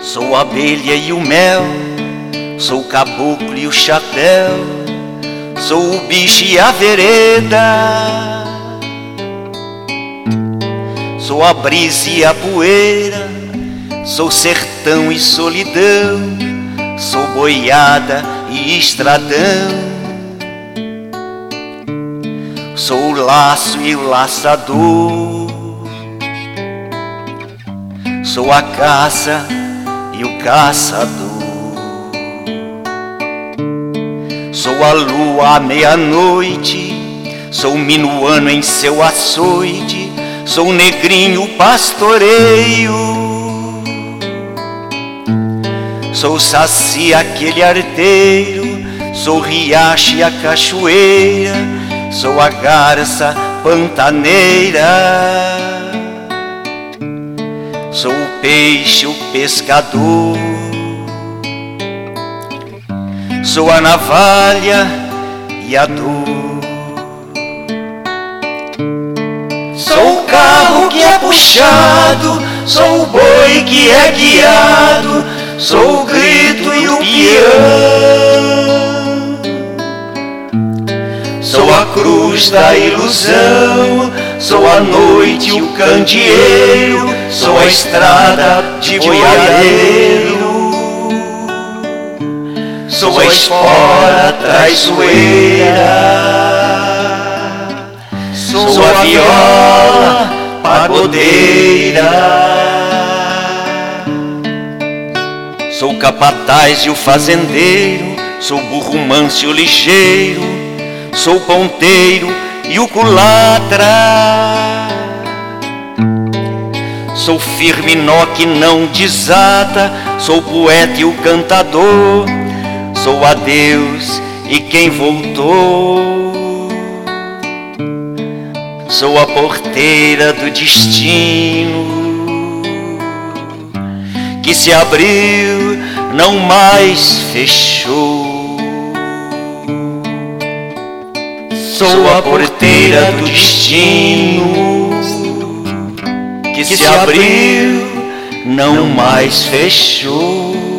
Sou a abelha e o mel, sou o caboclo e o chapéu, sou o bicho e a vereda, sou a brisa e a poeira, sou sertão e solidão, sou boiada e estradão, sou o laço e o laçador, sou a caça e o caçador, sou a lua à meia-noite, sou o minuano em seu açoite, sou o negrinho pastoreio, sou o saci aquele arteiro, sou o riacho e a cachoeira, sou a garça pantaneira, sou o peixe, o pescador, sou a navalha e a dor, sou o carro que é puxado, sou o boi que é guiado, sou o grito e o peão, sou a cruz da ilusão, sou a noite e o candeeiro, sou a estrada de boiadeiro, sou a espora traiçoeira, sou a viola pagodeira, sou o capataz e o fazendeiro, sou o burro manso e o ligeiro, sou o ponteiro e o culatra, sou firme nó que não desata, sou o poeta e o cantador, sou a Deus e quem voltou, sou a porteira do destino, que se abriu, não mais fechou. Sou a porteira do destino, que se abriu, não mais fechou.